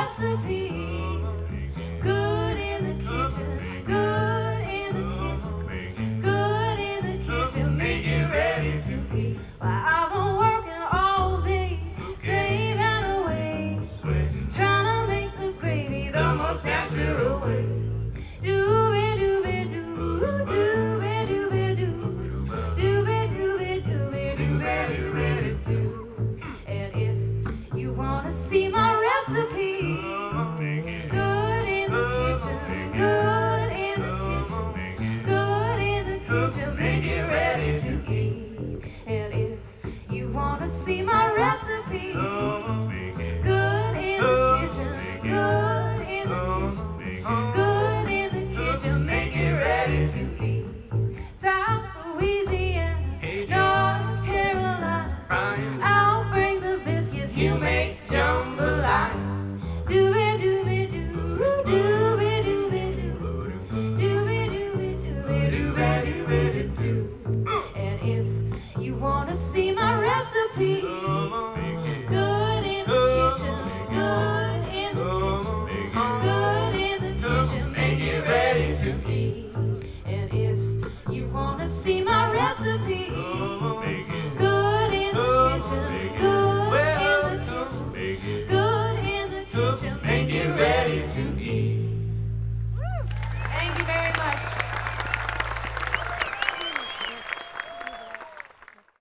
recipe. Good in the kitchen, good in the kitchen, good in the kitchen, make it ready to eat. While I've been working all day, saving away, trying to make the gravy the most natural way. Doobie doobie doo, doobie doobie doo, doobie doobie doobie doobie doobie doo. And if you wanna see my recipe, good in the kitchen, good in the kitchen, good in the kitchen, make it ready to eat. And if you wanna see my recipe, good in the kitchen, good in the kitchen, good in the kitchen, make it ready to eat. South Louisiana, North Carolina, I'll bring the biscuits, you make jambalaya. Doobie doobie doo, doobie doobie doo, doobie doobie doobie doobie doobie doo. And if you wanna see my recipe, good in the kitchen, good in the kitchen, good in the kitchen, make it ready to eat. And if you wanna see my recipe, good in the kitchen, good in the kitchen, good in the kitchen, make it ready to eat.